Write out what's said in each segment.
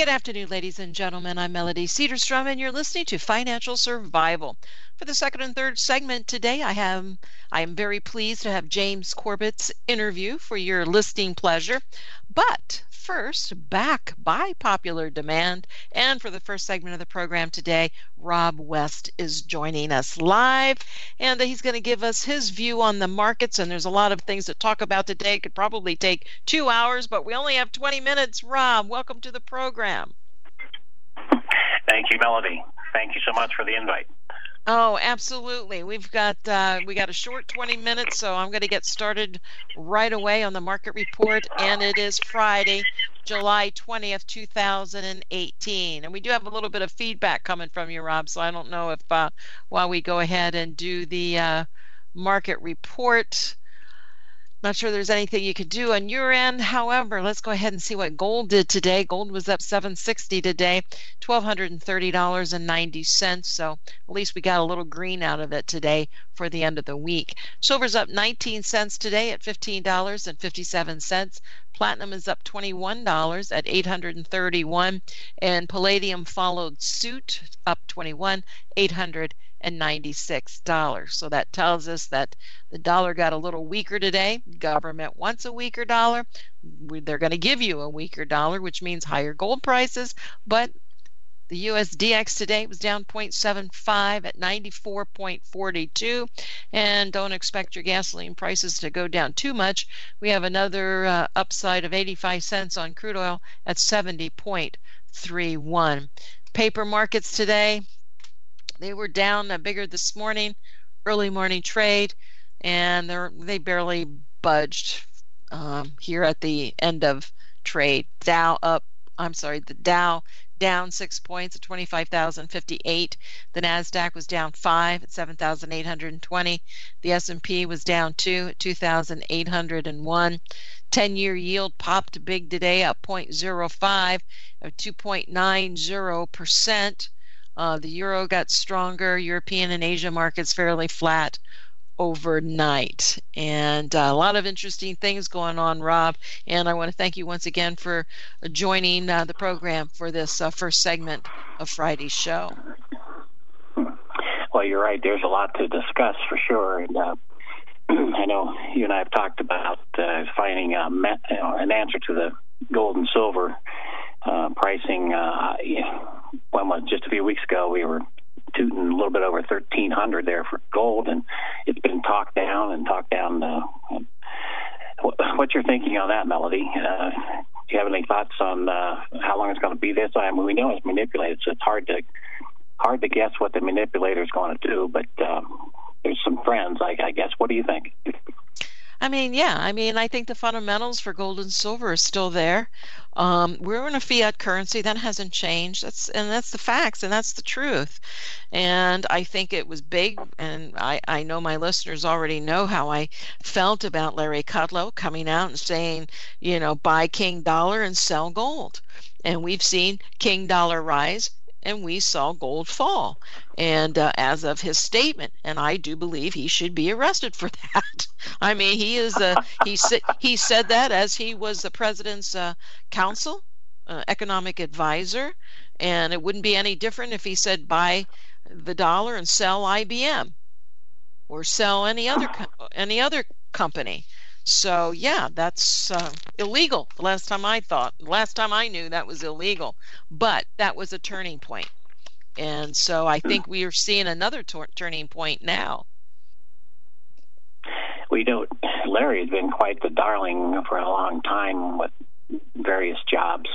Good afternoon, ladies and gentlemen. I'm Melody Cedarstrom, and you're listening to Financial Survival. For the second and third segment today, I am very pleased to have James Corbett's interview for your listening pleasure. But first, back by popular demand, and for the first segment of the program today, Rob West is joining us live, and he's going to give us his view on the markets. And there's a lot of things to talk about today. It could probably take 2 hours, but we only have 20 minutes. Rob, welcome to the program. Thank you, Melody. Thank you so much for the invite. Oh, absolutely. We got a short 20 minutes, so I'm going to get started right away on the market report, and it is Friday, July 20th, 2018. And we do have a little bit of feedback coming from you, Rob, so I don't know if while we go ahead and do the market report, not sure there's anything you could do on your end. However, let's go ahead and see what gold did today. Gold was up $760 today, $1,230.90. So at least we got a little green out of it today for the end of the week. Silver's up 19 cents today at $15.57. Platinum is up $21 at $831, and palladium followed suit, up 21, $896. So that tells us that the dollar got a little weaker today. Government wants a weaker dollar. They're going to give you a weaker dollar, which means higher gold prices. But the USDX today was down 0.75 at 94.42, and don't expect your gasoline prices to go down too much. We have another upside of 85 cents on crude oil at 70.31. Paper markets today, they were down bigger this morning, early morning trade, and they barely budged here at the end of trade. The Dow down 6 points at 25,058. The Nasdaq was down 5 at 7,820. The S&P was down 2 at 2,801. 10-year yield popped big today, up 0.05 at 2.90%. The euro got stronger. European and Asia markets fairly flat overnight. And a lot of interesting things going on, Rob. And I want to thank you once again for joining the program for this first segment of Friday's show. Well, you're right. There's a lot to discuss for sure. And I know you and I have talked about finding an answer to the gold and silver pricing. Just a few weeks ago, we were tooting a little bit over 1,300 there for gold, and it's been talked down. What's your thinking on that, Melody? Do you have any thoughts on how long it's going to be this time? We know it's manipulated, so it's hard to guess what the manipulator is going to do. But there's some friends, I guess. What do you think? I think the fundamentals for gold and silver are still there. We're in a fiat currency. That hasn't changed. That's the facts, and that's the truth. And I think it was big, and I know my listeners already know how I felt about Larry Kudlow coming out and saying, buy King Dollar and sell gold. And we've seen King Dollar rise, and we saw gold fall. And as of his statement, and I do believe he should be arrested for that. I mean, he said that as he was the president's economic advisor, and it wouldn't be any different if he said buy the dollar and sell IBM or sell any other company. So yeah, that's illegal. The last time I knew, that was illegal. But that was a turning point. And so I think we are seeing another turning point now. Larry has been quite the darling for a long time with various jobs.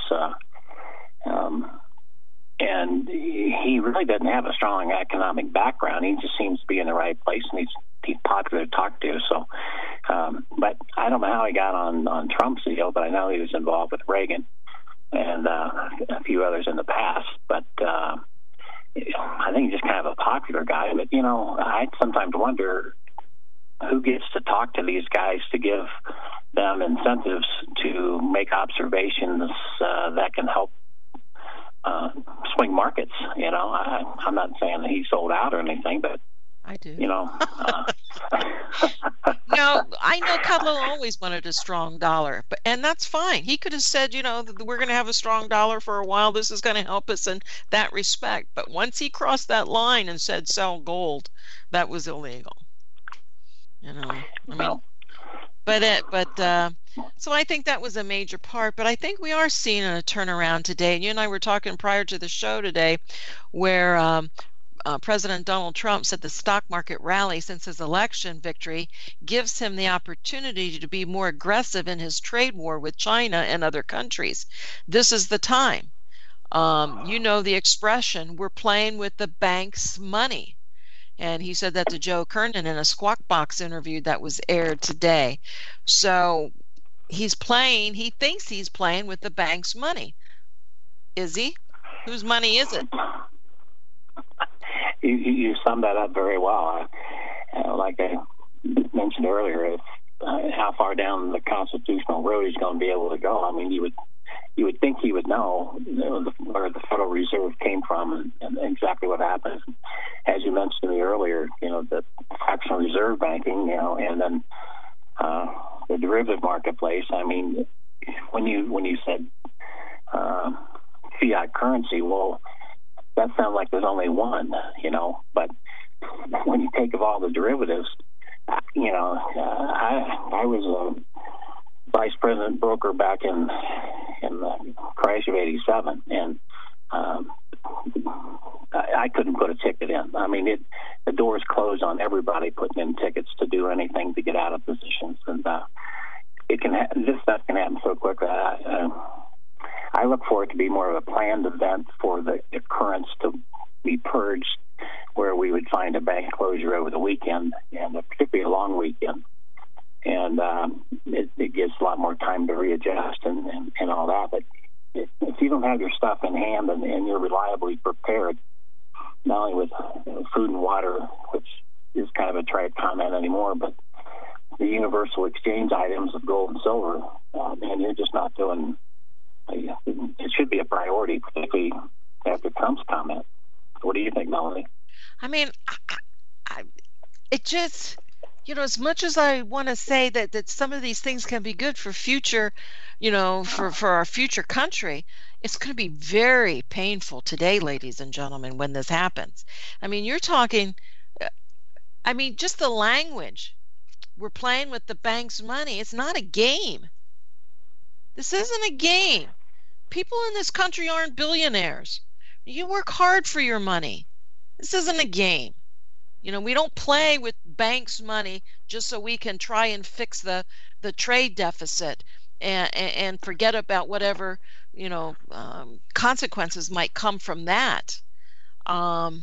And he really doesn't have a strong economic background. He just seems to be in the right place, and he's popular to talk to. So, but I don't know how he got on Trump's deal, but I know he was involved with Reagan and a few others in the past. But I think he's just kind of a popular guy. But I sometimes wonder who gets to talk to these guys to give them incentives to make observations that can help swing markets. I'm not saying that he sold out or anything, but I do. I know Kudlow always wanted a strong dollar, and that's fine. He could have said, that we're going to have a strong dollar for a while. This is going to help us in that respect. But once he crossed that line and said sell gold, that was illegal. I mean, so I think that was a major part. But I think we are seeing a turnaround today. And you and I were talking prior to the show today, where President Donald Trump said the stock market rally since his election victory gives him the opportunity to be more aggressive in his trade war with China and other countries. This is the time. The expression, we're playing with the bank's money. And he said that to Joe Kernan in a Squawk Box interview that was aired today. So he thinks he's playing with the bank's money. Is he? Whose money is it? You summed that up very well. Like I mentioned earlier, how far down the constitutional road he's going to be able to go. I mean, you would think he would know, where the Federal Reserve came from and exactly what happens. As you mentioned to me earlier, the fractional reserve banking, and then the derivative marketplace. I mean, when you said fiat currency, well, that sounds like there's only one, but when you take of all the derivatives, I was a vice president broker back in the crash of '87, and I couldn't put a ticket in. I mean, the doors closed on everybody putting in tickets to do anything to get out of positions, and this stuff can happen so quickly. I look for it to be more of a planned event for the occurrence to be purged, where we would find a bank closure over the weekend, and particularly a long weekend. And it gives a lot more time to readjust and all that. But if you don't have your stuff in hand and you're reliably prepared, not only with food and water, which is kind of a trite comment anymore, but the universal exchange items of gold and silver, and you're just not doing. It should be a priority, particularly after Trump's comment. What do you think, Melanie? I mean, it just, as much as I want to say that some of these things can be good for future, for our future country, it's going to be very painful today, ladies and gentlemen, when this happens. I mean, you're talking, just the language. We're playing with the bank's money. It's not a game. This isn't a game. People in this country aren't billionaires. You work hard for your money. This isn't a game. We don't play with banks' money just so we can try and fix the trade deficit and forget about whatever, consequences might come from that. And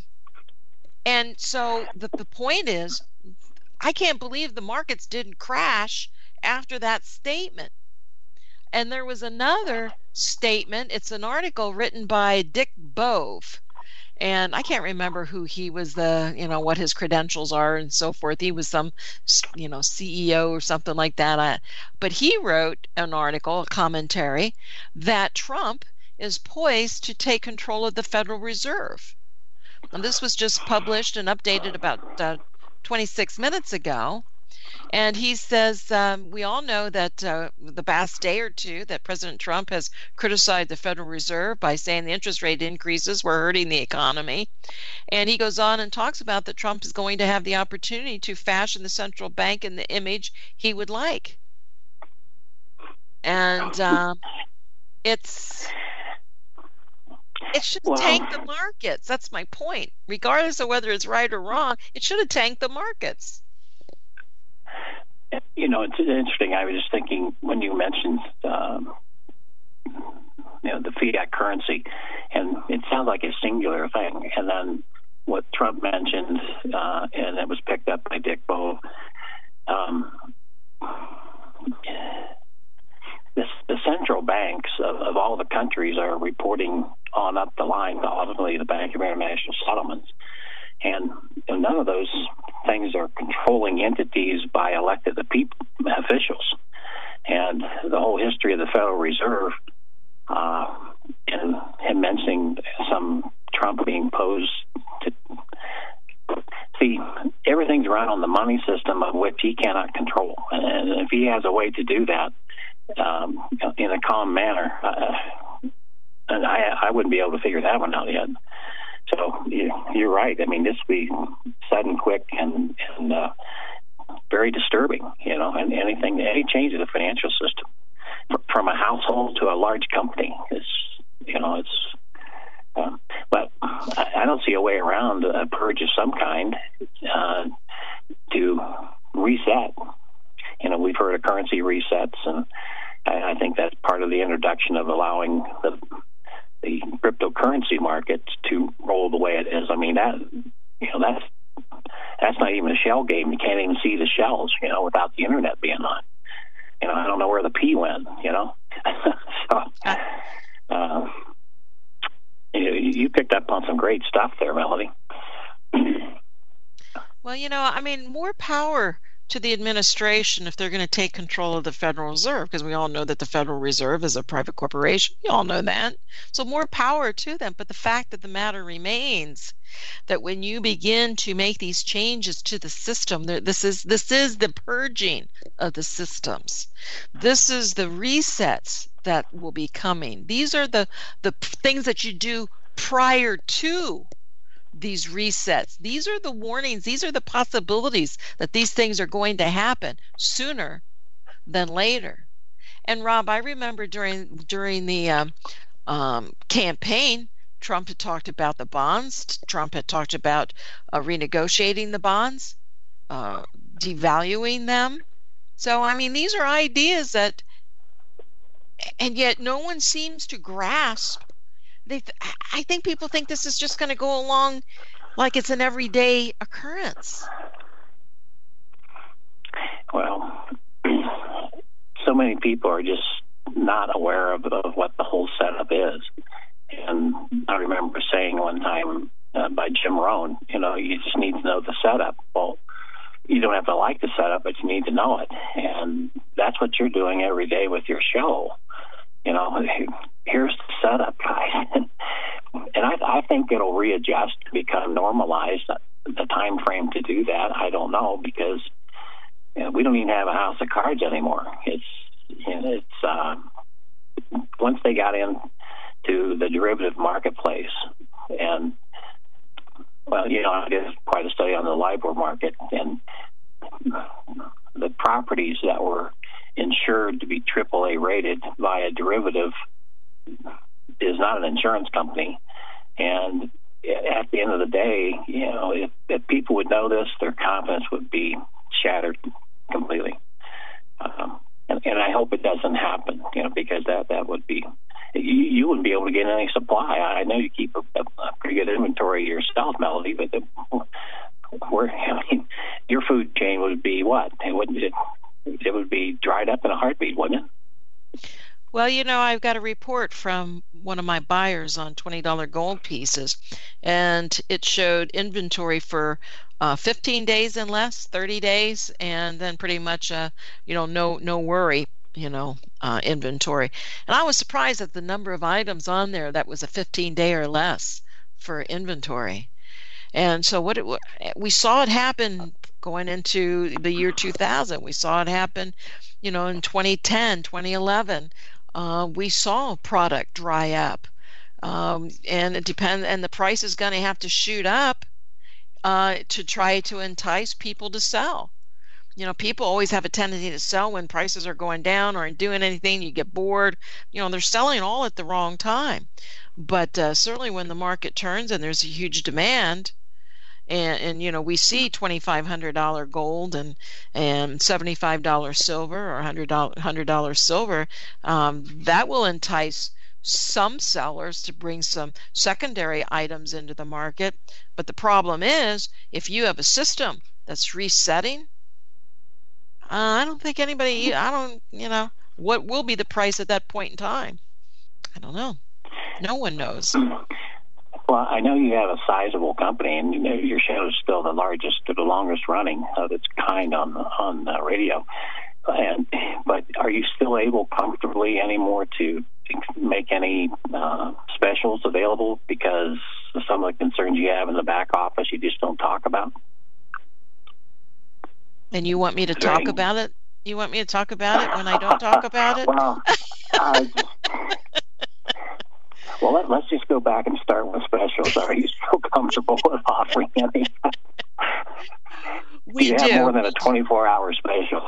so the point is, I can't believe the markets didn't crash after that statement. And there was another statement. It's an article written by Dick Bove. And I can't remember who he was, what his credentials are and so forth. He was some, CEO or something like that. But he wrote an article, a commentary, that Trump is poised to take control of the Federal Reserve. And this was just published and updated about 26 minutes ago. And he says, we all know that the past day or two that President Trump has criticized the Federal Reserve by saying the interest rate increases were hurting the economy. And he goes on and talks about that Trump is going to have the opportunity to fashion the central bank in the image he would like. And it should tank the markets. That's my point. Regardless of whether it's right or wrong, it should have tanked the markets. It's interesting. I was just thinking when you mentioned, the fiat currency, and it sounds like a singular thing. And then what Trump mentioned, and it was picked up by Dick Bove, the central banks of all the countries are reporting on up the line, ultimately the Bank of International Settlements. And none of those things are controlling entities by elected officials. And the whole history of the Federal Reserve, and him mentioning some Trump being posed to see, everything everything's run on the money system of which he cannot control. And if he has a way to do that in a calm manner, and I wouldn't be able to figure that one out yet. So you're right. I mean, this would be sudden, quick, and very disturbing. And any change in the financial system, from a household to a large company, but I don't see a way around a purge of some kind to reset. We've heard of currency resets, and I think that's part of the introduction of allowing the cryptocurrency market to roll the way it is. I mean, that's not even a shell game. You can't even see the shells, without the internet being on. I don't know where the P went, So, you picked up on some great stuff there, Melody. Well, more power to the administration if they're going to take control of the Federal Reserve, because we all know that the Federal Reserve is a private corporation. We all know that. So more power to them. But the fact of the matter remains that when you begin to make these changes to the system, this is the purging of the systems. This is the resets that will be coming. These are the things that you do prior to these resets. These are the warnings. These are the possibilities that these things are going to happen sooner than later. And Rob, I remember during the campaign, Trump had talked about the bonds. Trump had talked about renegotiating the bonds, devaluing them. So, these are ideas that, and yet no one seems to grasp. I think people think this is just going to go along like it's an everyday occurrence. Well, so many people are just not aware of what the whole setup is. And I remember saying one time by Jim Rohn, you just need to know the setup. Well, you don't have to like the setup, but you need to know it. And that's what you're doing every day with your show. Here's the setup, guys. And I think it'll readjust, become normalized. The time frame to do that, I don't know, because we don't even have a house of cards anymore. It's once they got into the derivative marketplace, and I did quite a study on the LIBOR market, and the properties that were insured to be AAA rated by a derivative is not an insurance company. And at the end of the day, if people would know this, their confidence would be shattered completely. And I hope it doesn't happen, because that would be, you wouldn't be able to get any supply. I know you keep a pretty good inventory yourself, Melody, but your food chain would be what? It would be dried up in a heartbeat, wouldn't it? Well, I've got a report from one of my buyers on $20 gold pieces, and it showed inventory for 15 days and less, 30 days, and then pretty much, no worry, inventory. And I was surprised at the number of items on there that was a 15-day or less for inventory. And so we saw it happen going into the year 2000. We saw it happen, in 2010, 2011. We saw product dry up, and it depends. And the price is going to have to shoot up to try to entice people to sell. People always have a tendency to sell when prices are going down or aren't doing anything. You get bored. They're selling all at the wrong time. But certainly when the market turns and there's a huge demand, and we see $2,500 gold and $75 silver or $100 silver, that will entice some sellers to bring some secondary items into the market. But the problem is, if you have a system that's resetting, I don't think anybody, what will be the price at that point in time? I don't know. No one knows. Well, I know you have a sizable company, and your show is still the largest, or the longest running of its kind on radio. But are you still able comfortably anymore to make any specials available because of some of the concerns you have in the back office you just don't talk about? And you want me to talk about it? You want me to talk about it when I don't talk about it? Well, let's just go back and start with specials. Are you so comfortable with offering any? We do. Have more than a 24-hour special.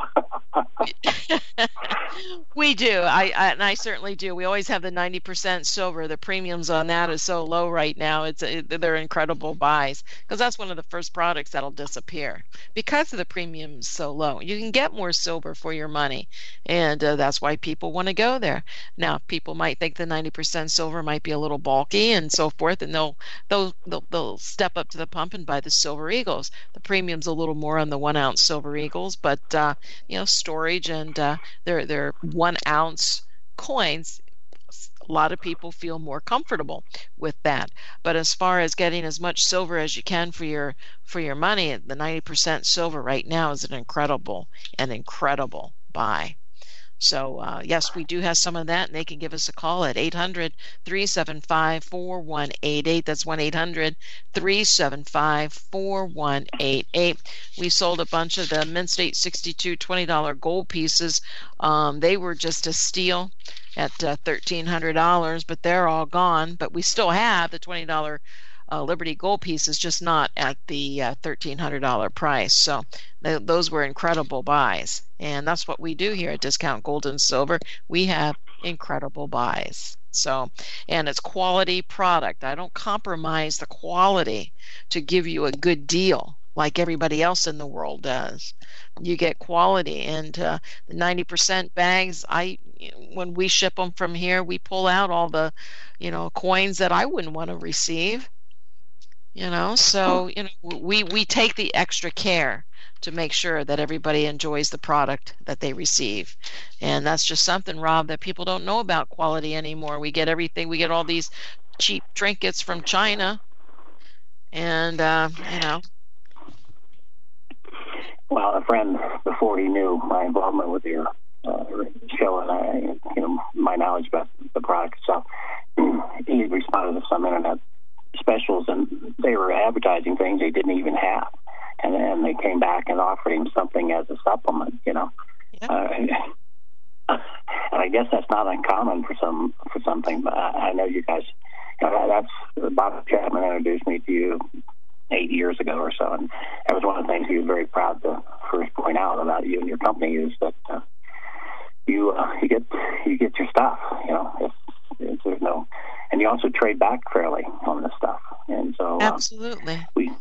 We do. I certainly do. We always have the 90% silver. The premiums on that is so low right now. They're incredible buys, because that's one of the first products that'll disappear because of the premiums so low. You can get more silver for your money, and that's why people want to go there. Now, people might think the 90% silver might be a little bulky and so forth, and they'll step up to the pump and buy the Silver Eagles. The premium's a little more on the 1 ounce Silver Eagles, but storage and their 1 ounce coins, a lot of people feel more comfortable with that. But as far as getting as much silver as you can for your money, the 90% silver right now is an incredible buy. So, yes, we do have some of that, and they can give us a call at 800-375-4188. That's 1-800-375-4188. We sold a bunch of the Mint State 62 $20 gold pieces. They were just a steal at $1,300, but they're all gone. But we still have the $20 Liberty gold pieces, just not at the $1,300 price. So those were incredible buys, and that's what we do here at Discount Gold and Silver. We have incredible buys. So, and it's quality product. I don't compromise the quality to give you a good deal like everybody else in the world does. You get quality, and the 90% bags, when we ship them from here, we pull out all the coins that I wouldn't want to receive. So we take the extra care to make sure that everybody enjoys the product that they receive. And that's just something, Rob, that people don't know about quality anymore. We get everything. We get all these cheap trinkets from China, and Well, a friend, before he knew my involvement with your show and my knowledge about the product itself, he responded to some internet specials, and they were advertising things they didn't even have, and then they came back and offered him something as a supplement. Yeah. And I guess that's not uncommon for something. But I know you guys. That's Bob Chapman introduced me to you 8 years ago or so, and that was one of the things he was very proud to first point out about you and your company is that you get your stuff. If there's no. And you also trade back fairly on this stuff, and so absolutely we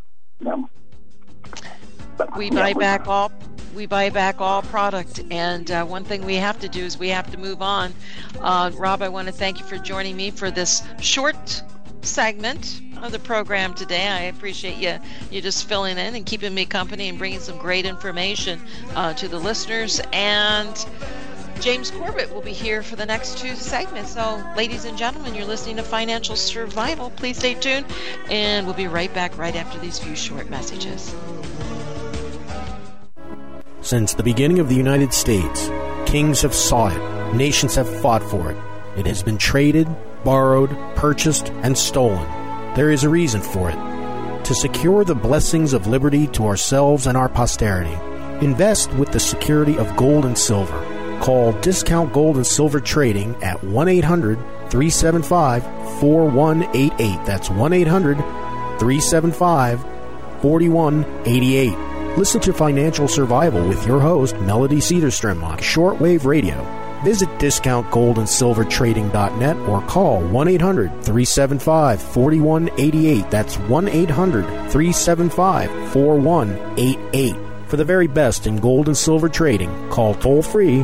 buy back all product. And one thing we have to do is we have to move on. Rob, I want to thank you for joining me for this short segment of the program today. I appreciate you just filling in and keeping me company and bringing some great information to the listeners. And James Corbett will be here for the next 2 segments. So, ladies and gentlemen, you're listening to Financial Survival. Please stay tuned, and we'll be right back right after these few short messages. Since the beginning of the United States, kings have sought it, nations have fought for it. It has been traded, borrowed, purchased, and stolen. There is a reason for it. To secure the blessings of liberty to ourselves and our posterity, invest with the security of gold and silver. Call Discount Gold and Silver Trading at 1-800-375-4188. That's 1-800-375-4188. Listen to Financial Survival with your host, Melody Cedarstrom, on shortwave radio. Visit discountgoldandsilvertrading.net or call 1-800-375-4188. That's 1-800-375-4188. For the very best in gold and silver trading, call toll-free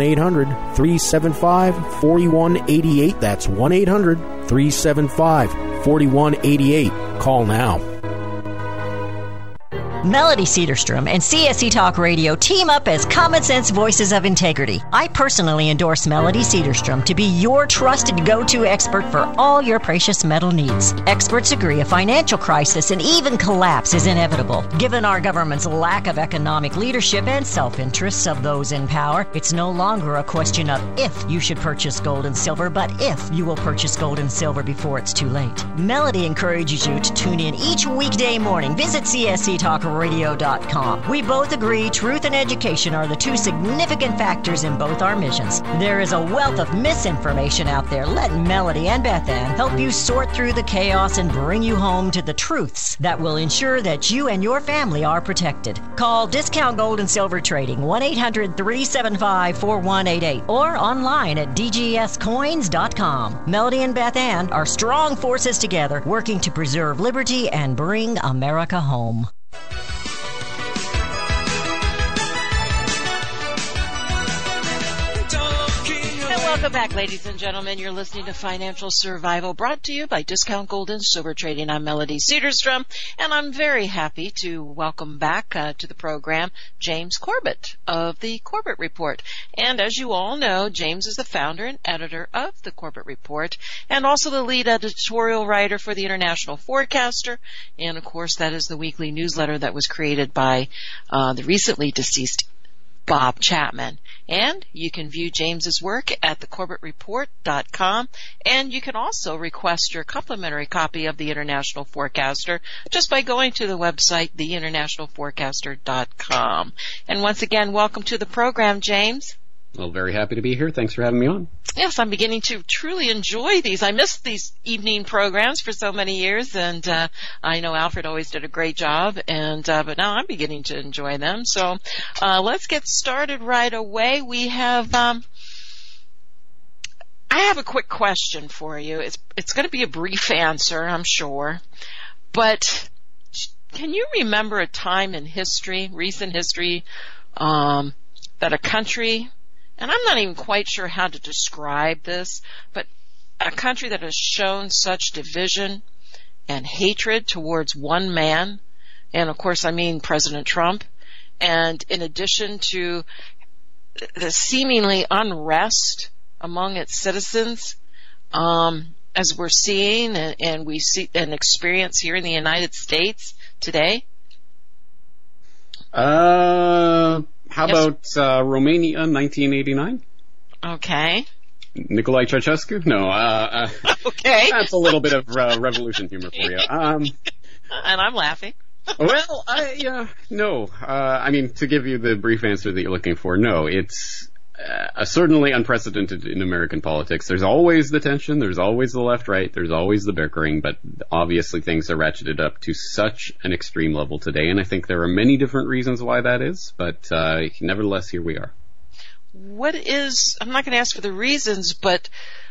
1-800-375-4188. That's 1-800-375-4188. Call now. Melody Cedarstrom and CSC Talk Radio team up as common sense voices of integrity. I personally endorse Melody Cedarstrom to be your trusted go-to expert for all your precious metal needs. Experts agree a financial crisis and even collapse is inevitable. Given our government's lack of economic leadership and self-interests of those in power, it's no longer a question of if you should purchase gold and silver, but if you will purchase gold and silver before it's too late. Melody encourages you to tune in each weekday morning. Visit CSC Talk TruthAndLoveRadio.com. We both agree truth and education are the two significant factors in both our missions. There is a wealth of misinformation out there. Let Melody and Beth Ann help you sort through the chaos and bring you home to the truths that will ensure that you and your family are protected. Call Discount Gold and Silver Trading 1-800-375-4188 or online at dgscoins.com. Melody and Beth Ann are strong forces together working to preserve liberty and bring America home. Welcome back, ladies and gentlemen. You're listening to Financial Survival, brought to you by Discount Gold and Silver Trading. I'm Melody Cedarstrom, and I'm very happy to welcome back to the program James Corbett of the Corbett Report. And as you all know, James is the founder and editor of the Corbett Report, and also the lead editorial writer for the International Forecaster. And of course, that is the weekly newsletter that was created by the recently deceased Bob Chapman. And you can view James's work at thecorbettreport.com, and you can also request your complimentary copy of the International Forecaster just by going to the website theinternationalforecaster.com. And once again, welcome to the program, James. Well, very happy to be here. Thanks for having me on. Yes, I'm beginning to truly enjoy these. I missed these evening programs for so many years, and I know Alfred always did a great job, and but now I'm beginning to enjoy them. So let's get started right away. We have I have a quick question for you. It's going to be a brief answer, I'm sure, but can you remember a time in history, recent history, that a country, and I'm not even quite sure how to describe this, but a country that has shown such division and hatred towards one man, and of course I mean President Trump, and in addition to the seemingly unrest among its citizens, as we're seeing and we see and experience here in the United States today? How about Romania, 1989? Okay. Nicolae Ceausescu? No. Okay. That's a little bit of revolution humor for you. And I'm laughing. Well, no. I mean, to give you the brief answer that you're looking for, no. It's certainly unprecedented in American politics. There's always the tension, there's always the left-right, there's always the bickering, but obviously things are ratcheted up to such an extreme level today, and I think there are many different reasons why that is, but nevertheless, here we are. What is, I'm not going to ask for the reasons, but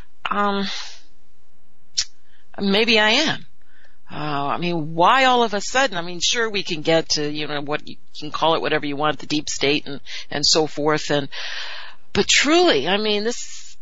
maybe I am. I mean, why all of a sudden? I mean, sure, we can get to, what you can call it, whatever you want, the deep state and so forth, but truly, I mean, this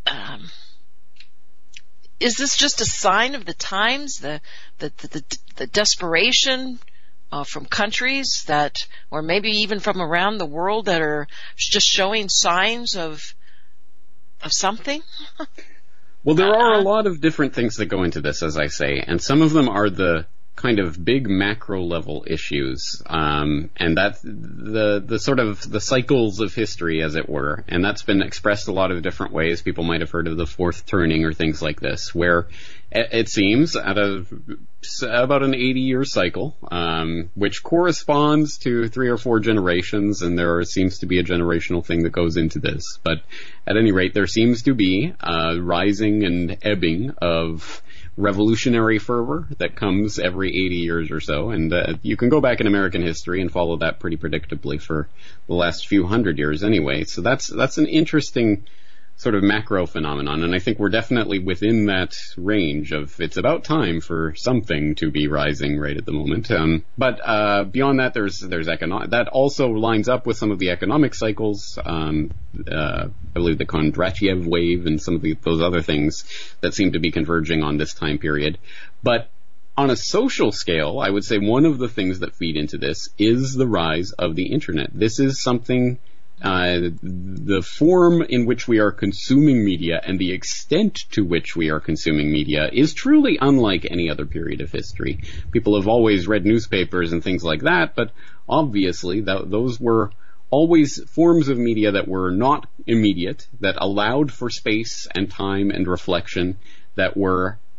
is this just a sign of the times, the desperation from countries that, or maybe even from around the world, that are just showing signs of something? Well, there are a lot of different things that go into this, as I say, and some of them are the kind of big macro level issues, and that's the sort of the cycles of history, as it were, and that's been expressed a lot of different ways. People might have heard of the fourth turning or things like this, where it seems at about an 80-year cycle, which corresponds to 3 or 4 generations, and there seems to be a generational thing that goes into this. But at any rate, there seems to be a rising and ebbing of revolutionary fervor that comes every 80 years or so, and you can go back in American history and follow that pretty predictably for the last few hundred years anyway. So that's an interesting sort of macro phenomenon, and I think we're definitely within that range of it's about time for something to be rising right at the moment. But beyond that, there's economic. That also lines up with some of the economic cycles. I believe the Kondratiev wave and some of those other things that seem to be converging on this time period. But on a social scale, I would say one of the things that feed into this is the rise of the internet. This is something. The form in which we are consuming media and the extent to which we are consuming media is truly unlike any other period of history. People have always read newspapers and things like that, but obviously those were always forms of media that were not immediate, that allowed for space and time and reflection, that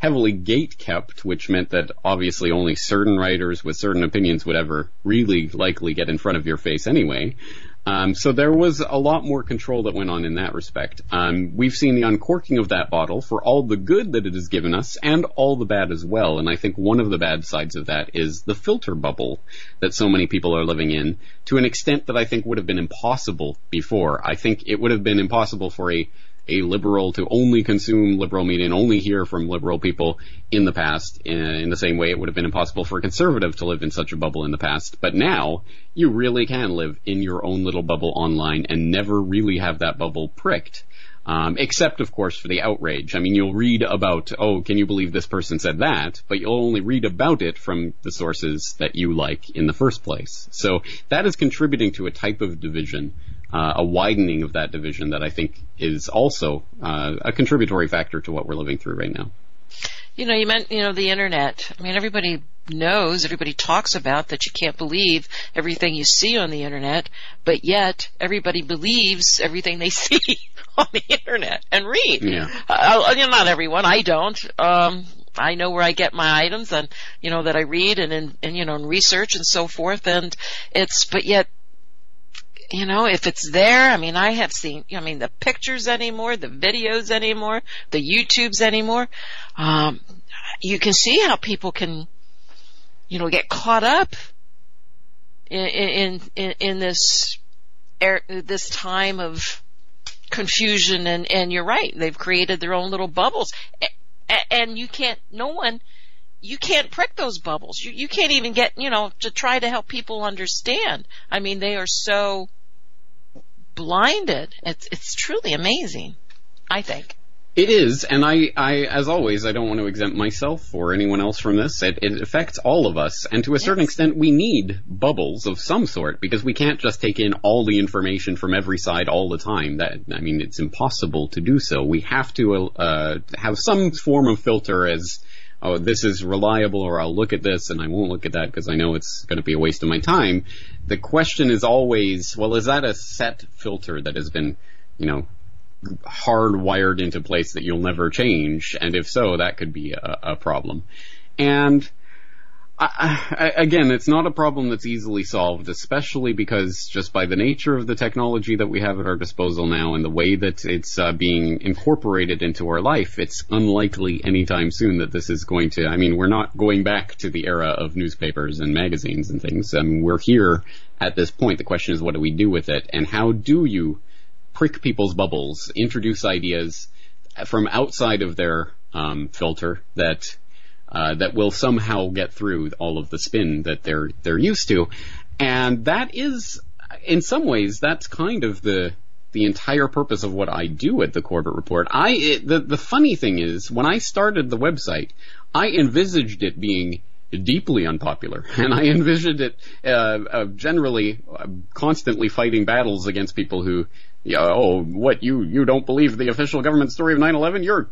heavily gate-kept, which meant that obviously only certain writers with certain opinions would ever really likely get in front of your face anyway. So there was a lot more control that went on in that respect. We've seen the uncorking of that bottle for all the good that it has given us and all the bad as well. And I think one of the bad sides of that is the filter bubble that so many people are living in, to an extent that I think would have been impossible before. I think it would have been impossible for a liberal to only consume liberal media and only hear from liberal people in the past, in the same way it would have been impossible for a conservative to live in such a bubble in the past. But now, you really can live in your own little bubble online and never really have that bubble pricked. Except, of course, for the outrage. I mean, you'll read about, oh, can you believe this person said that? But you'll only read about it from the sources that you like in the first place. So that is contributing to a type of division, a widening of that division that I think is also a contributory factor to what we're living through right now. You meant, the internet. I mean, everybody knows, everybody talks about that you can't believe everything you see on the internet, but yet everybody believes everything they see on the internet and read. Yeah. Not everyone. I don't. I know where I get my items and, that I read and research and so forth. But yet, if it's there, I mean, I have seen, the pictures anymore, the videos anymore, the YouTubes anymore. You can see how people can, get caught up in this time of confusion. And you're right. They've created their own little bubbles, and you can't prick those bubbles. You can't even get, to try to help people understand. I mean, they are so blinded. It's truly amazing, I think. It is, and I, as always, I don't want to exempt myself or anyone else from this. It affects all of us, and to a certain extent, we need bubbles of some sort, because we can't just take in all the information from every side all the time. It's impossible to do so. We have to have some form of filter as, oh, this is reliable, or I'll look at this and I won't look at that because I know it's going to be a waste of my time. The question is always, well, is that a set filter that has been, hardwired into place that you'll never change? And if so, that could be a problem. And again, it's not a problem that's easily solved, especially because just by the nature of the technology that we have at our disposal now and the way that it's being incorporated into our life, it's unlikely anytime soon that this is going to, we're not going back to the era of newspapers and magazines and things. We're here at this point. The question is, what do we do with it? And how do you prick people's bubbles, introduce ideas from outside of their filter that will somehow get through all of the spin that they're used to? And that is, in some ways, that's kind of the entire purpose of what I do at the Corbett Report. The funny thing is, when I started the website, I envisaged it being deeply unpopular, and I envisioned it generally constantly fighting battles against people who, you don't believe the official government story of 9/11? You're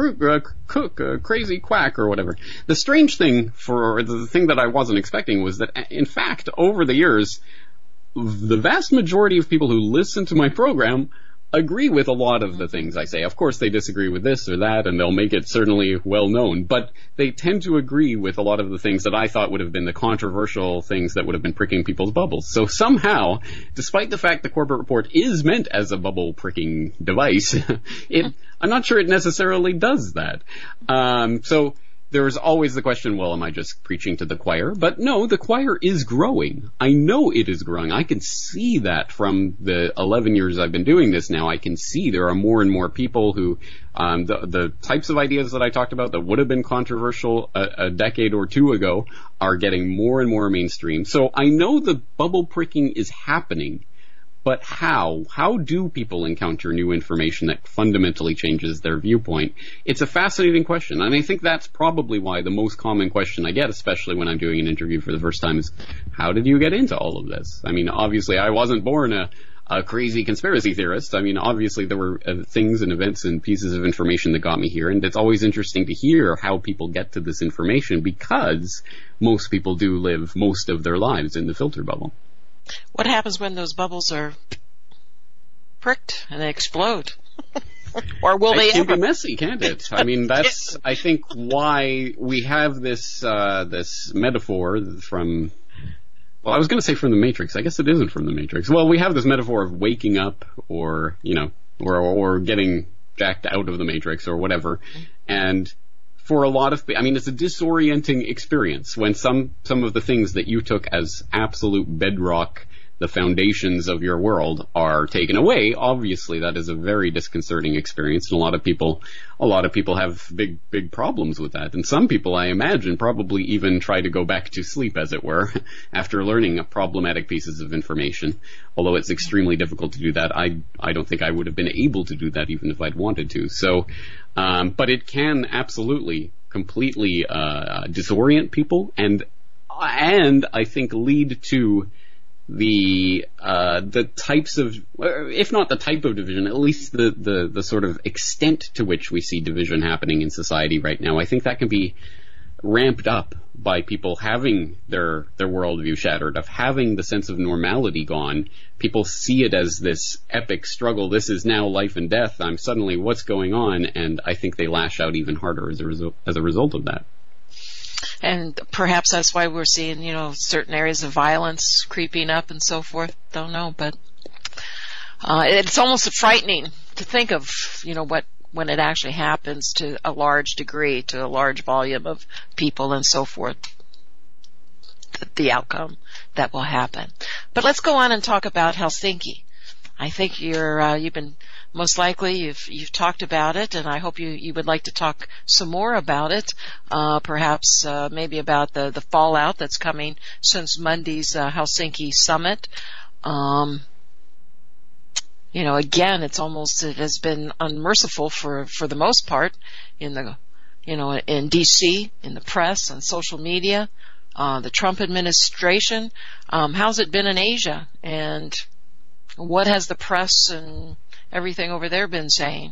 a crazy quack or whatever. The strange thing, the thing that I wasn't expecting, was that, in fact, over the years, the vast majority of people who listen to my program agree with a lot of the things I say. Of course, they disagree with this or that, and they'll make it certainly well known, but they tend to agree with a lot of the things that I thought would have been the controversial things that would have been pricking people's bubbles. So somehow, despite the fact the Corbett Report is meant as a bubble pricking device, I'm not sure it necessarily does that. So there's always the question, well, am I just preaching to the choir? But no, the choir is growing. I know it is growing. I can see that from the 11 years I've been doing this now. I can see there are more and more people who, the types of ideas that I talked about that would have been controversial a decade or two ago are getting more and more mainstream. So I know the bubble pricking is happening. But how? How do people encounter new information that fundamentally changes their viewpoint? It's a fascinating question, and I think that's probably why the most common question I get, especially when I'm doing an interview for the first time, is, how did you get into all of this? Obviously, I wasn't born a crazy conspiracy theorist. Obviously, there were things and events and pieces of information that got me here, and it's always interesting to hear how people get to this information, because most people do live most of their lives in the filter bubble. What happens when those bubbles are pricked and they explode? Or will they ever? It can be messy, can't it? I mean, that's, I think, why we have this this metaphor from, well, I was going to say from the Matrix. I guess it isn't from the Matrix. Well, we have this metaphor of waking up or, you know, or getting jacked out of the Matrix or whatever. And for a lot of, I mean, it's a disorienting experience when some of the things that you took as absolute bedrock, the foundations of your world, are taken away. Obviously, that is a very disconcerting experience, and a lot of people have big problems with that. And some people, I imagine, probably even try to go back to sleep, as it were, after learning problematic pieces of information. Although it's extremely difficult to do that, I don't think I would have been able to do that even if I'd wanted to. So, but it can absolutely completely disorient people, and I think lead to the types of, if not the type of division, at least the sort of extent to which we see division happening in society right now. I think that can be ramped up by people having their worldview shattered, of having the sense of normality gone. People see it as this epic struggle. This is now life and death. I'm suddenly, what's going on? And I think they lash out even harder as a result of that. And perhaps that's why we're seeing, you know, certain areas of violence creeping up and so forth. Don't know, but it's almost frightening to think of, you know, when it actually happens to a large degree, to a large volume of people and so forth, the outcome that will happen. But let's go on and talk about Helsinki. I think you've been, most likely you've talked about it, and I hope you would like to talk some more about it, perhaps maybe about the fallout that's coming since Monday's Helsinki summit. You know, again, it has been unmerciful for the most part in DC, in the press, on social media, the Trump administration. How's it been in Asia, and what has the press and everything over there been saying?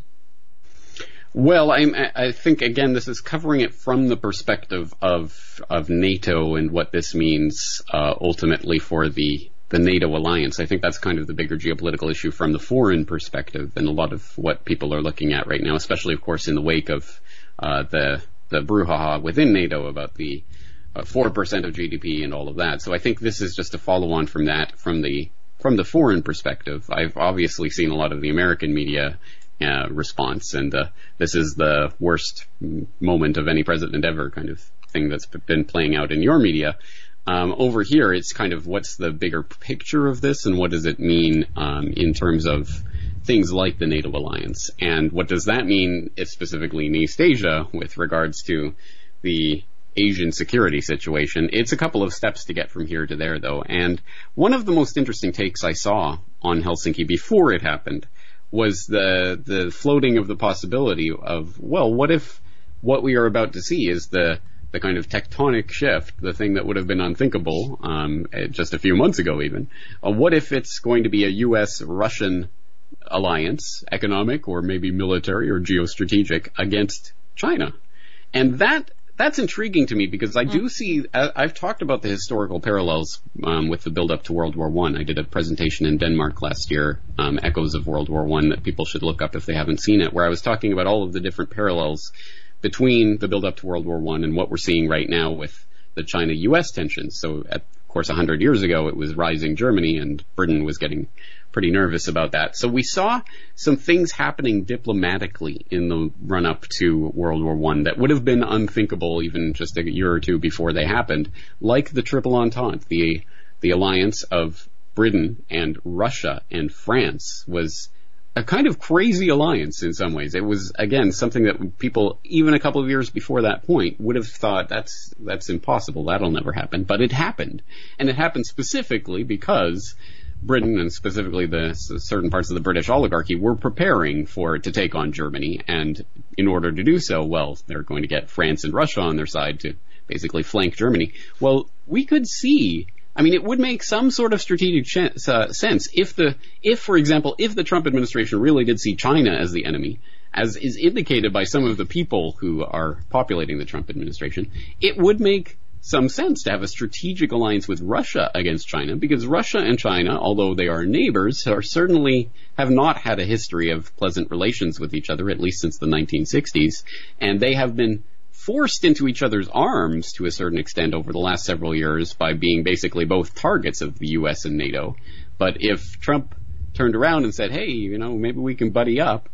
Well, I think, again, this is covering it from the perspective of NATO and what this means ultimately for the NATO alliance. I think that's kind of the bigger geopolitical issue from the foreign perspective, and a lot of what people are looking at right now, especially, of course, in the wake of the brouhaha within NATO about the 4% of GDP and all of that. So I think this is just a follow-on from that, from the foreign perspective. I've obviously seen a lot of the American media response, and this is the worst moment of any president ever kind of thing that's been playing out in your media. Over here, it's kind of what's the bigger picture of this, and what does it mean in terms of things like the NATO alliance, and what does that mean specifically in East Asia with regards to the Asian security situation. It's a couple of steps to get from here to there, though, and one of the most interesting takes I saw on Helsinki before it happened was the floating of the possibility of, well, what if what we are about to see is the kind of tectonic shift, the thing that would have been unthinkable just a few months ago even. What if it's going to be a U.S.-Russian alliance, economic or maybe military or geostrategic, against China? And that's intriguing to me, because I do see, I've talked about the historical parallels with the build-up to World War I. I did a presentation in Denmark last year, Echoes of World War I, that people should look up if they haven't seen it, where I was talking about all of the different parallels between the build-up to World War I and what we're seeing right now with the China-U.S. tensions. So, of course, 100 years ago, it was rising Germany, and Britain was getting pretty nervous about that. So we saw some things happening diplomatically in the run-up to World War I that would have been unthinkable even just a year or two before they happened, like the Triple Entente, the alliance of Britain and Russia and France was a kind of crazy alliance in some ways. It was, again, something that people, even a couple of years before that point, would have thought that's impossible, that'll never happen. But it happened. And it happened specifically because Britain, and specifically the certain parts of the British oligarchy, were preparing for it to take on Germany. And in order to do so, well, they're going to get France and Russia on their side to basically flank Germany. Well, we could see, I mean, it would make some sort of strategic sense if, for example, if the Trump administration really did see China as the enemy, as is indicated by some of the people who are populating the Trump administration, it would make some sense to have a strategic alliance with Russia against China, because Russia and China, although they are neighbors, certainly have not had a history of pleasant relations with each other, at least since the 1960s, and they have been forced into each other's arms to a certain extent over the last several years by being basically both targets of the U.S. and NATO. But if Trump turned around and said, hey, maybe we can buddy up,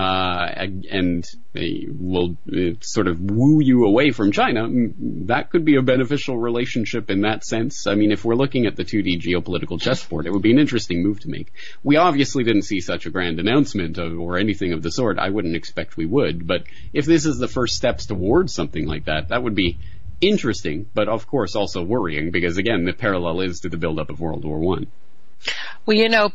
and we'll sort of woo you away from China, that could be a beneficial relationship in that sense. I mean, if we're looking at the 2D geopolitical chessboard, it would be an interesting move to make. We obviously didn't see such a grand announcement or anything of the sort. I wouldn't expect we would. But if this is the first steps towards something like that, that would be interesting, but of course also worrying, because again, the parallel is to the buildup of World War I. Well,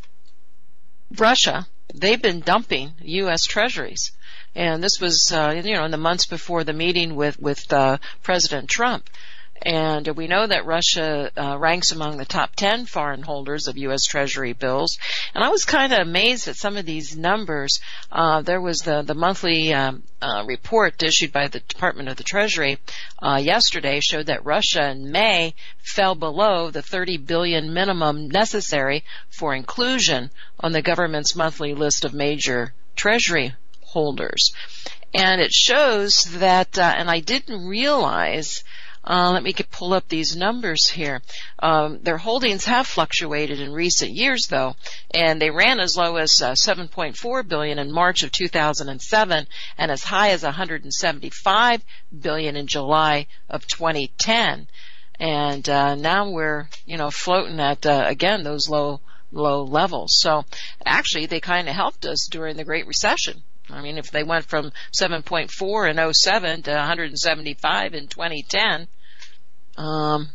Russia, they've been dumping U.S. treasuries. And this was, in the months before the meeting with President Trump. And we know that Russia ranks among the top 10 foreign holders of U.S. Treasury bills. And I was kind of amazed at some of these numbers. There was the monthly report issued by the Department of the Treasury yesterday showed that Russia in May fell below the $30 billion minimum necessary for inclusion on the government's monthly list of major Treasury holders. And it shows that, and I didn't realize, let me pull up these numbers here. Their holdings have fluctuated in recent years, though, and they ran as low as $7.4 billion in March of 2007 and as high as $175 billion in July of 2010. And now we're, floating at, again, those low levels. So actually, they kind of helped us during the Great Recession. I mean, if they went from 7.4 in 07 to 175 in 2010, of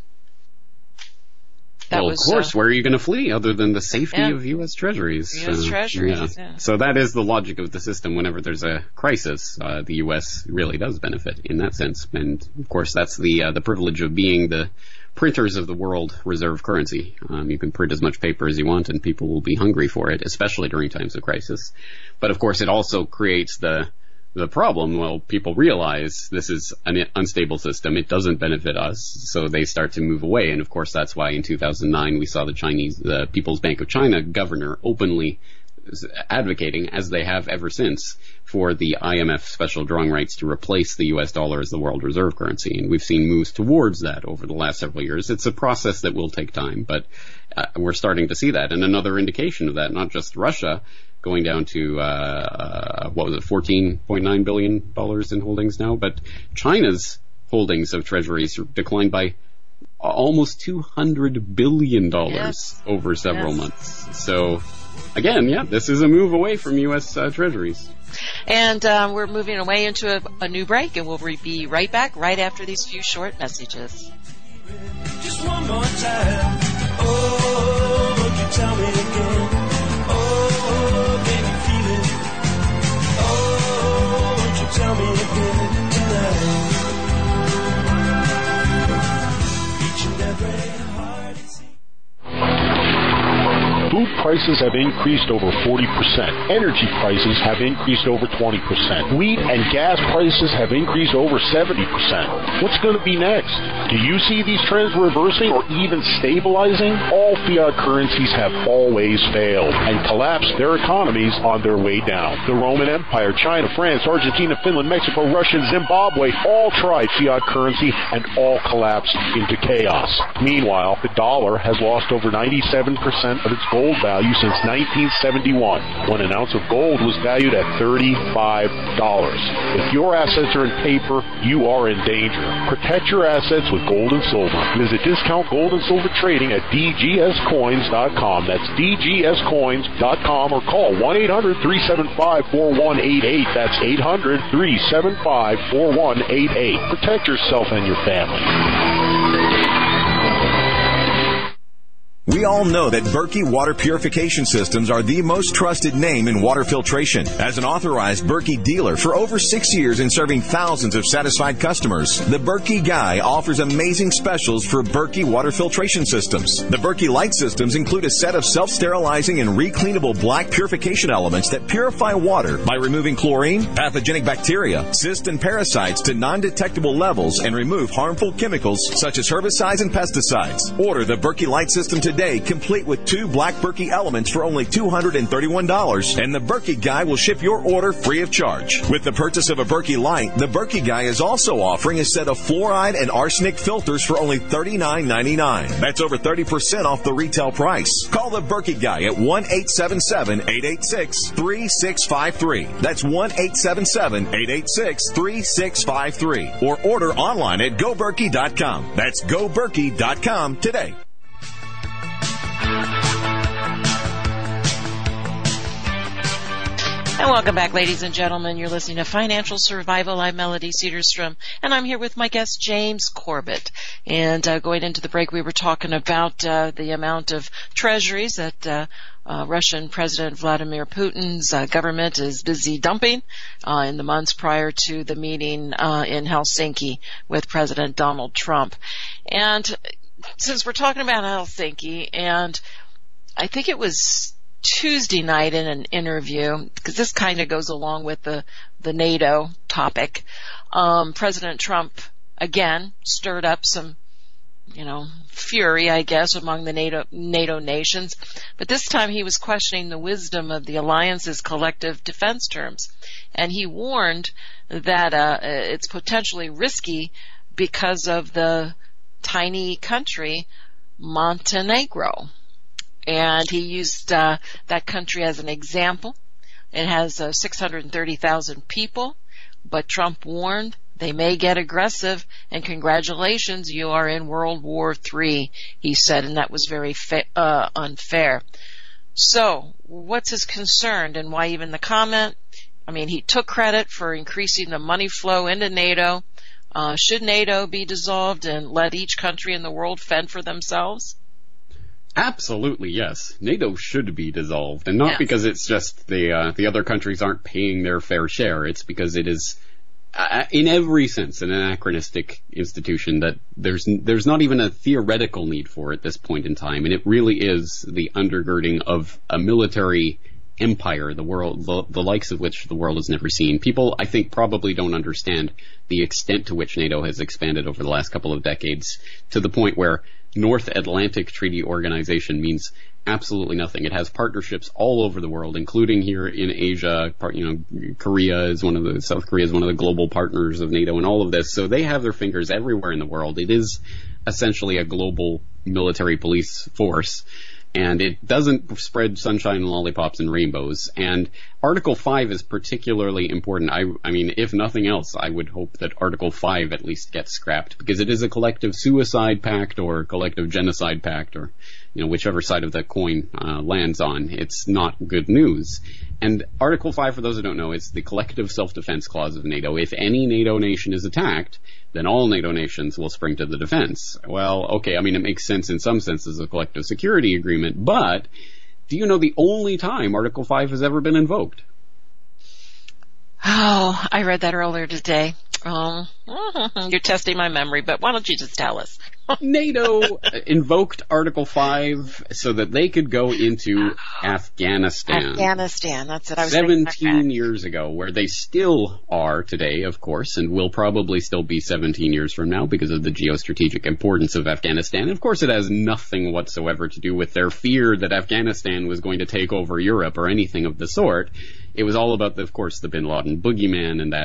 course, where are you going to flee other than the safety of U.S. Treasuries? U.S. Treasuries, yeah. So that is the logic of the system. Whenever there's a crisis, the U.S. really does benefit in that sense. And, of course, that's the privilege of being the printers of the world reserve currency. You can print as much paper as you want, and people will be hungry for it, especially during times of crisis. But, of course, it also creates the problem. Well, people realize this is an unstable system. It doesn't benefit us, so they start to move away. And, of course, that's why in 2009 we saw the People's Bank of China governor openly advocating, as they have ever since, for the IMF special drawing rights to replace the U.S. dollar as the world reserve currency. And we've seen moves towards that over the last several years. It's a process that will take time, but we're starting to see that. And another indication of that, not just Russia going down to, $14.9 billion in holdings now, but China's holdings of treasuries declined by almost $200 billion over several months. So, again, this is a move away from U.S. treasuries. And we're moving away into a new break, and we'll be right back right after these few short messages. Just one more time. Oh, won't you tell me again? Oh, can you feel it? Oh, won't you tell me again tonight? Each and every heart it seems. Food prices have increased over 40%. Energy prices have increased over 20%. Wheat and gas prices have increased over 70%. What's going to be next? Do you see these trends reversing or even stabilizing? All fiat currencies have always failed and collapsed their economies on their way down. The Roman Empire, China, France, Argentina, Finland, Mexico, Russia, and Zimbabwe all tried fiat currency and all collapsed into chaos. Meanwhile, the dollar has lost over 97% of its gold value since 1971, when an ounce of gold was valued at $35. If your assets are in paper, you are in danger. Protect your assets with gold and silver. Visit Discount Gold and Silver Trading at dgscoins.com. That's dgscoins.com, or call 1-800-375-4188. That's 800-375-4188. Protect yourself and your family. We all know that Berkey Water Purification Systems are the most trusted name in water filtration. As an authorized Berkey dealer for over 6 years and serving thousands of satisfied customers, the Berkey Guy offers amazing specials for Berkey Water Filtration Systems. The Berkey Light Systems include a set of self-sterilizing and recleanable black purification elements that purify water by removing chlorine, pathogenic bacteria, cysts, and parasites to non-detectable levels and remove harmful chemicals such as herbicides and pesticides. Order the Berkey Light System today, complete with 2 black Berkey elements for only $231, and the Berkey Guy will ship your order free of charge. With the purchase of a Berkey Light, the Berkey Guy is also offering a set of fluoride and arsenic filters for only $39.99. That's over 30% off the retail price. Call the Berkey Guy at 1-877-886-3653. That's 1-877-886-3653. Or order online at GoBerkey.com. That's GoBerkey.com today. And welcome back, ladies and gentlemen. You're listening to Financial Survival. I'm Melody Cedarstrom, and I'm here with my guest, James Corbett. And going into the break, we were talking about the amount of treasuries that Russian President Vladimir Putin's government is busy dumping in the months prior to the meeting in Helsinki with President Donald Trump. And since we're talking about Helsinki, and I think it was Tuesday night in an interview, because this kind of goes along with the NATO topic, President Trump again stirred up some, fury, I guess, among the NATO nations. But this time he was questioning the wisdom of the alliance's collective defense terms. And he warned that it's potentially risky because of the tiny country, Montenegro. And he used that country as an example. It has 630,000 people, but Trump warned they may get aggressive, and congratulations, you are in World War III, he said, and that was very unfair. So, what's his concern, and why even the comment? I mean, he took credit for increasing the money flow into NATO. Should NATO be dissolved and let each country in the world fend for themselves? Absolutely, yes. NATO should be dissolved, and not because it's just the other countries aren't paying their fair share. It's because it is, in every sense, an anachronistic institution that there's not even a theoretical need for at this point in time, and it really is the undergirding of a military empire, the likes of which the world has never seen. People, I think, probably don't understand the extent to which NATO has expanded over the last couple of decades, to the point where North Atlantic Treaty Organization means absolutely nothing. It has partnerships all over the world, including here in Asia. South Korea is one of the global partners of NATO and all of this. So they have their fingers everywhere in the world. It is essentially a global military police force. And it doesn't spread sunshine and lollipops and rainbows. And Article 5 is particularly important. I mean, if nothing else, I would hope that Article 5 at least gets scrapped, because it is a collective suicide pact or collective genocide pact, or whichever side of the coin lands on. It's not good news. And Article 5, for those who don't know, is the collective self-defense clause of NATO. If any NATO nation is attacked, then all NATO nations will spring to the defense. Well, okay, I mean, it makes sense in some sense as a collective security agreement, but do you know the only time Article 5 has ever been invoked? Oh, I read that earlier today. You're testing my memory, but why don't you just tell us? NATO invoked Article 5 so that they could go into Afghanistan. Afghanistan, that's what I was thinking. 17 years ago, where they still are today, of course, and will probably still be 17 years from now because of the geostrategic importance of Afghanistan. Of course, it has nothing whatsoever to do with their fear that Afghanistan was going to take over Europe or anything of the sort. It was all about, of course, the Bin Laden boogeyman and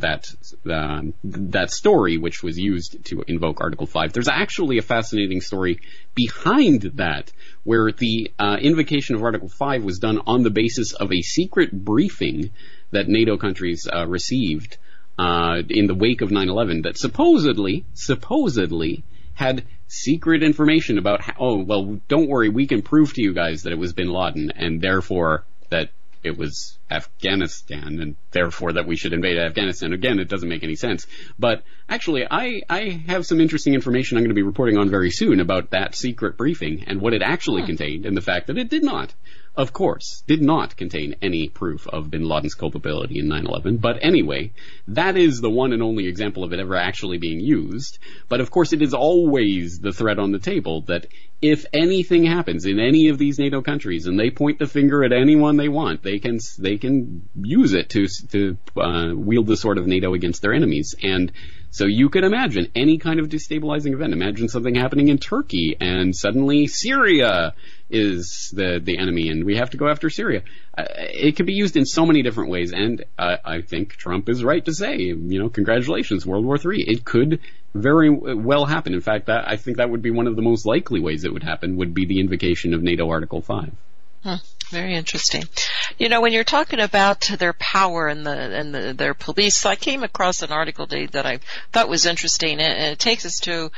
that story which was used to invoke Article 5. There's actually a fascinating story behind that, where the invocation of Article 5 was done on the basis of a secret briefing that NATO countries received in the wake of 9/11 that supposedly had secret information about how, don't worry, we can prove to you guys that it was Bin Laden, and therefore that it was Afghanistan, and therefore that we should invade Afghanistan. Again, it doesn't make any sense. But actually, I have some interesting information I'm going to be reporting on very soon about that secret briefing and what it actually contained, and the fact that it did not, of course, did not contain any proof of bin Laden's culpability in 9/11. But anyway, that is the one and only example of it ever actually being used. But of course, it is always the threat on the table that if anything happens in any of these NATO countries and they point the finger at anyone they want, they can use it to wield the sword of NATO against their enemies. And so you could imagine any kind of destabilizing event. Imagine something happening in Turkey and suddenly Syria is the enemy and we have to go after Syria. It could be used in so many different ways, and I think Trump is right to say, congratulations, World War III. It could very well happen. In fact, I think that would be one of the most likely ways it would happen, would be the invocation of NATO Article 5. Very interesting. When you're talking about their power and their police, I came across an article, Dave, that I thought was interesting, and it takes us to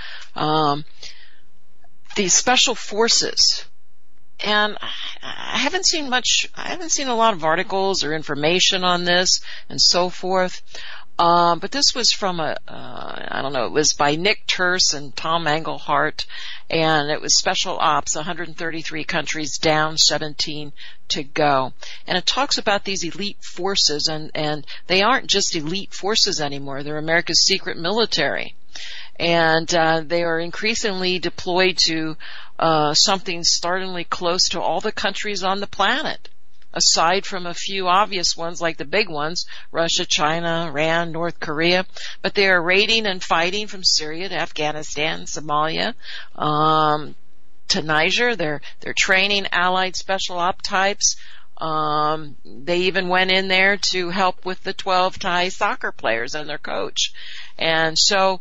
the special forces. And I haven't seen a lot of articles or information on this and so forth. But this was from it was by Nick Terse and Tom Engelhart, and it was Special Ops, 133 countries down, 17 to go. And it talks about these elite forces, and they aren't just elite forces anymore. They're America's secret military. And they are increasingly deployed to something startlingly close to all the countries on the planet, aside from a few obvious ones like the big ones, Russia, China, Iran, North Korea. But they are raiding and fighting from Syria to Afghanistan, Somalia, to Niger. They're training allied special op types. They even went in there to help with the 12 Thai soccer players and their coach. And so,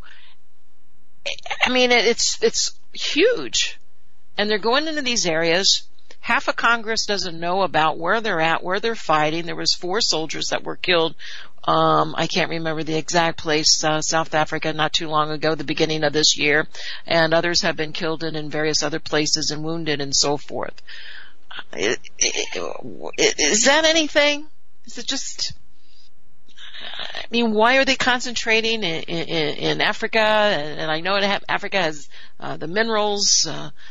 it's huge. And they're going into these areas. Half of Congress doesn't know about where they're at, where they're fighting. There was 4 soldiers that were killed. I can't remember the exact place, South Africa, not too long ago, the beginning of this year. And others have been killed in various other places and wounded and so forth. Is that anything? Is it just... why are they concentrating in Africa? And I know Africa has the minerals.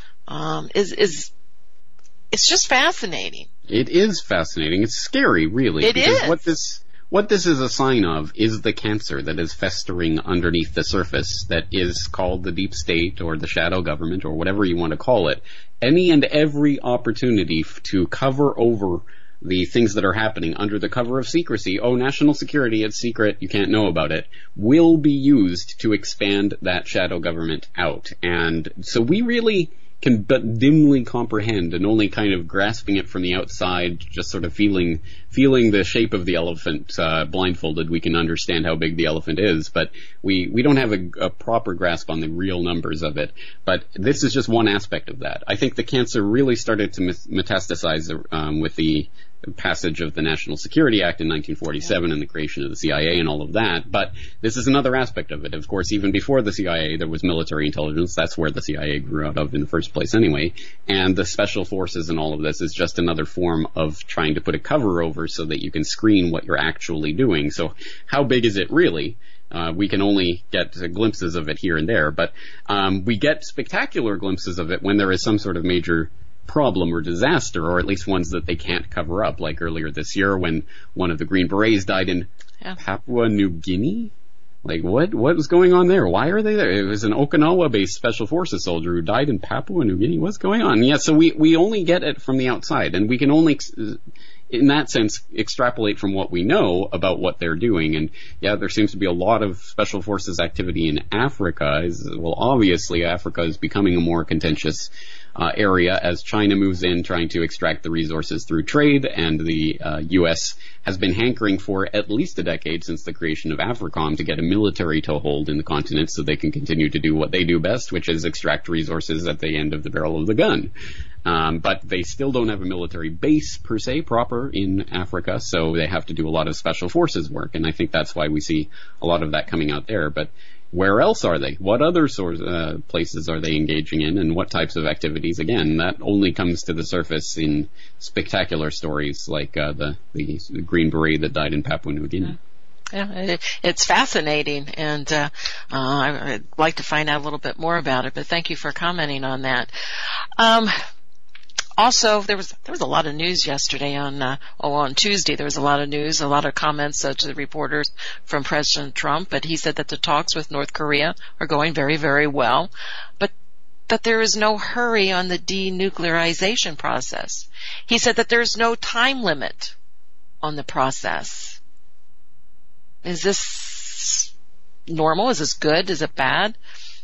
It's just fascinating. It is fascinating. It's scary, really. It is. What this is a sign of is the cancer that is festering underneath the surface that is called the deep state or the shadow government or whatever you want to call it. Any and every opportunity to cover over the things that are happening under the cover of secrecy, national security, it's secret, you can't know about it, will be used to expand that shadow government out. And so we really can but dimly comprehend, and only kind of grasping it from the outside, just sort of feeling the shape of the elephant blindfolded, we can understand how big the elephant is, but we don't have a proper grasp on the real numbers of it. But this is just one aspect of that. I think the cancer really started to metastasize with the passage of the National Security Act in 1947 and the creation of the CIA and all of that. But this is another aspect of it. Of course, even before the CIA, there was military intelligence. That's where the CIA grew out of in the first place anyway. And the special forces and all of this is just another form of trying to put a cover over so that you can screen what you're actually doing. So how big is it really? We can only get glimpses of it here and there, but we get spectacular glimpses of it when there is some sort of major problem or disaster, or at least ones that they can't cover up, like earlier this year when one of the Green Berets died in Papua New Guinea. Like, what was going on there? Why are they there? It was an Okinawa-based Special Forces soldier who died in Papua New Guinea. What's going on? Yeah, so we only get it from the outside, and we can only, in that sense, extrapolate from what we know about what they're doing. And yeah, there seems to be a lot of Special Forces activity in Africa. Well, obviously, Africa is becoming a more contentious area as China moves in trying to extract the resources through trade, and the U.S. has been hankering for at least a decade since the creation of AFRICOM to get a military toehold in the continent so they can continue to do what they do best, which is extract resources at the end of the barrel of the gun. But they still don't have a military base per se proper in Africa, so they have to do a lot of special forces work, and I think that's why we see a lot of that coming out there. But where else are they? What other places are they engaging in, and what types of activities? Again, that only comes to the surface in spectacular stories like the Green Beret that died in Papua New Guinea. Yeah, it's fascinating, and I'd like to find out a little bit more about it, but thank you for commenting on that. Also, there was a lot of news yesterday on Tuesday. There was a lot of news, a lot of comments to the reporters from President Trump, but he said that the talks with North Korea are going very, very well, but that there is no hurry on the denuclearization process. He said that there's no time limit on the process. Is this normal? Is this good? Is it bad?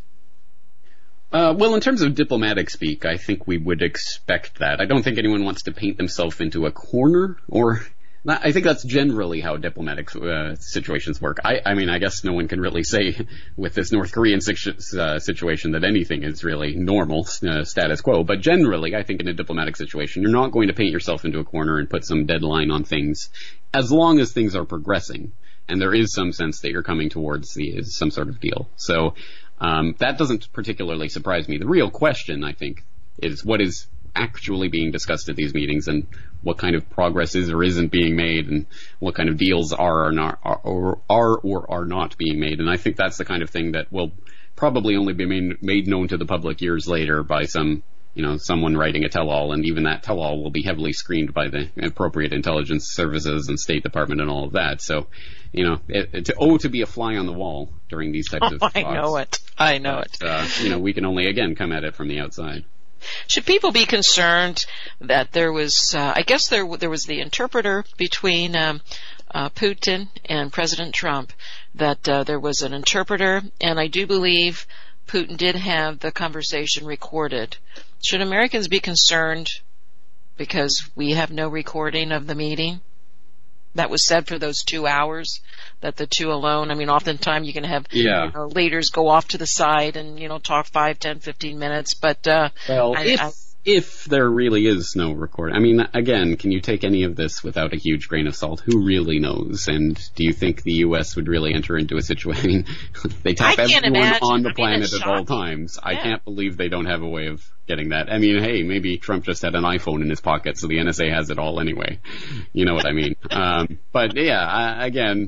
Well, in terms of diplomatic speak, I think we would expect that. I don't think anyone wants to paint themselves into a corner, or I think that's generally how diplomatic situations work. I mean, I guess no one can really say with this North Korean situation that anything is really normal, status quo. But generally, I think in a diplomatic situation, you're not going to paint yourself into a corner and put some deadline on things as long as things are progressing and there is some sense that you're coming towards some sort of deal. So that doesn't particularly surprise me. The real question, I think, is what is actually being discussed at these meetings and what kind of progress is or isn't being made and what kind of deals are or are not being made. And I think that's the kind of thing that will probably only be made known to the public years later by someone writing a tell-all, and even that tell-all will be heavily screened by the appropriate intelligence services and State Department and all of that. So, to be a fly on the wall during these types of talks. I know it. We can only, again, come at it from the outside. Should people be concerned that there was, I guess there was the interpreter between Putin and President Trump, that there was an interpreter, and I do believe Putin did have the conversation recorded. Should Americans be concerned because we have no recording of the meeting that was said for those 2 hours, that the two alone? I mean, oftentimes you can have leaders go off to the side and, talk 5, 10, 15 minutes. But if there really is no recording, I mean, again, can you take any of this without a huge grain of salt? Who really knows? And do you think the U.S. would really enter into a situation? They tap everyone on the planet at all times. Yeah. I can't believe they don't have a way of getting that. I mean, hey, maybe Trump just had an iPhone in his pocket, so the NSA has it all anyway. You know what I mean? But yeah,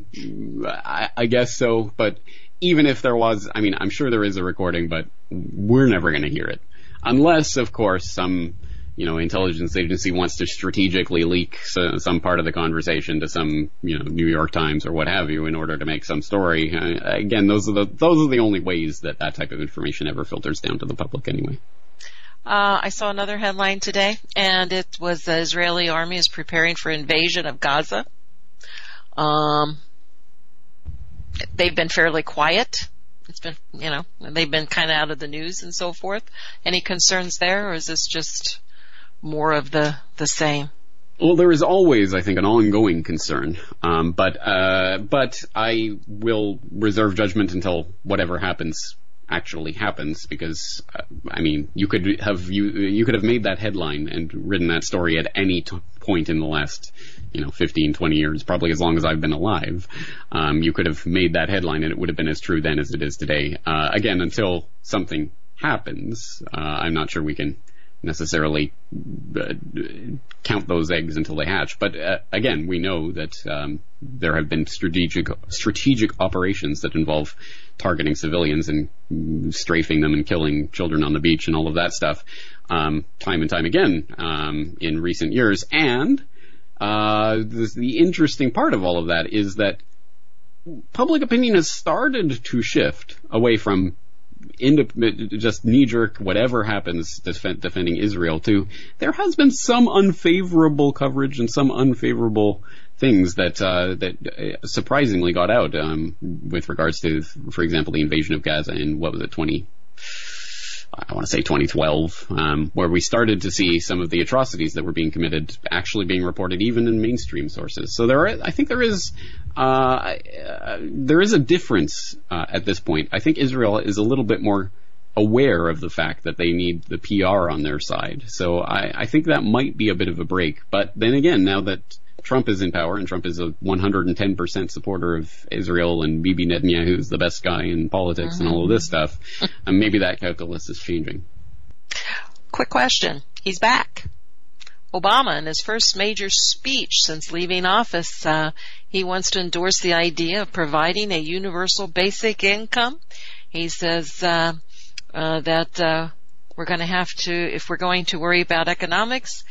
I guess so. But even if there was, I mean, I'm sure there is a recording, but we're never going to hear it. Unless, of course, some, intelligence agency wants to strategically leak some part of the conversation to some, New York Times or what have you in order to make some story. Again, those are the only ways that type of information ever filters down to the public anyway. I saw another headline today, and it was the Israeli army is preparing for invasion of Gaza. They've been fairly quiet. It's been, they've been kind of out of the news and so forth. Any concerns there, or is this just more of the same? Well, there is always, I think, an ongoing concern. But I will reserve judgment until whatever happens actually happens, because you could have made that headline and written that story at any point in the last 15, 20 years, probably as long as I've been alive. You could have made that headline and it would have been as true then as it is today. Again, until something happens, I'm not sure we can necessarily count those eggs until they hatch. But again, we know that there have been strategic operations that involve targeting civilians and strafing them and killing children on the beach and all of that stuff, time and time again in recent years. And the interesting part of all of that is that public opinion has started to shift away from just knee-jerk, whatever happens, defending Israel, to there has been some unfavorable coverage and some unfavorable things that surprisingly got out with regards to, for example, the invasion of Gaza in, 2012, where we started to see some of the atrocities that were being committed actually being reported even in mainstream sources. So I think there is a difference at this point. I think Israel is a little bit more aware of the fact that they need the PR on their side. So I think that might be a bit of a break. But then again, now that Trump is in power, and Trump is a 110% supporter of Israel, and Bibi Netanyahu is the best guy in politics and all of this stuff, maybe that calculus is changing. Quick question. He's back. Obama, in his first major speech since leaving office, he wants to endorse the idea of providing a universal basic income. He says that we're going to have to, if we're going to worry about economics,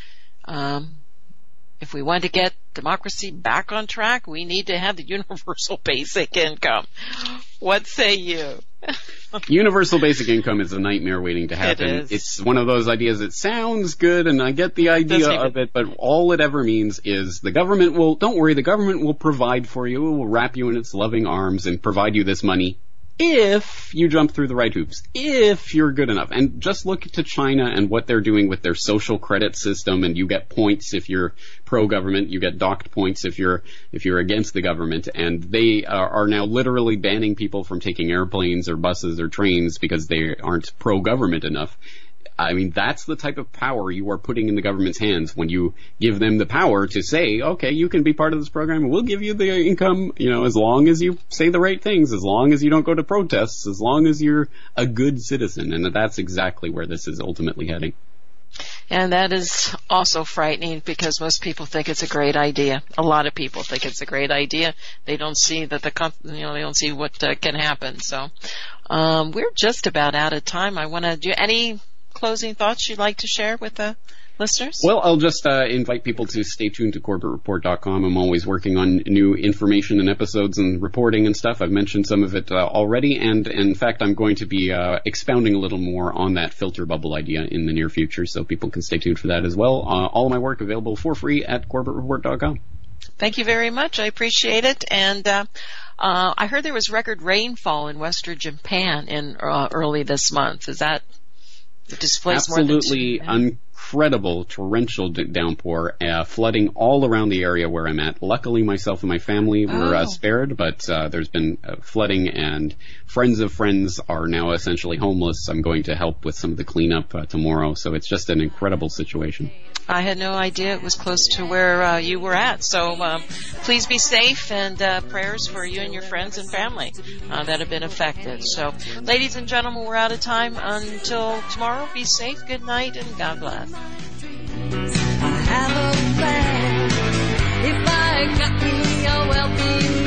if we want to get democracy back on track, we need to have the universal basic income. What say you? Universal basic income is a nightmare waiting to happen. It's one of those ideas that sounds good, and I get the idea of it, but all it ever means is the government will, don't worry, the government will provide for you, it will wrap you in its loving arms and provide you this money if you jump through the right hoops, if you're good enough. And just look to China and what they're doing with their social credit system, and you get points if you're pro-government, you get docked points if you're against the government, and they are now literally banning people from taking airplanes or buses or trains because they aren't pro-government enough. I mean, that's the type of power you are putting in the government's hands when you give them the power to say, okay, you can be part of this program, and we'll give you the income, as long as you say the right things, as long as you don't go to protests, as long as you're a good citizen. And that's exactly where this is ultimately heading. And that is also frightening because most people think it's a great idea. A lot of people think it's a great idea. They don't see that they don't see what can happen. So, we're just about out of time. I want to do any closing thoughts you'd like to share with the listeners? Well, I'll just invite people to stay tuned to CorbettReport.com. I'm always working on new information and episodes and reporting and stuff. I've mentioned some of it already, and in fact, I'm going to be expounding a little more on that filter bubble idea in the near future, so people can stay tuned for that as well. All of my work available for free at CorbettReport.com. Thank you very much. I appreciate it. And I heard there was record rainfall in western Japan in early this month. Is that displays absolutely incredible torrential downpour, flooding all around the area where I'm at. Luckily, myself and my family were spared, but there's been flooding, and friends of friends are now essentially homeless. I'm going to help with some of the cleanup tomorrow, so it's just an incredible situation. I had no idea it was close to where you were at, so please be safe, and prayers for you and your friends and family that have been affected. So, ladies and gentlemen, we're out of time. Until tomorrow, be safe, good night, and God bless. I have a plan. If I got me a wealthy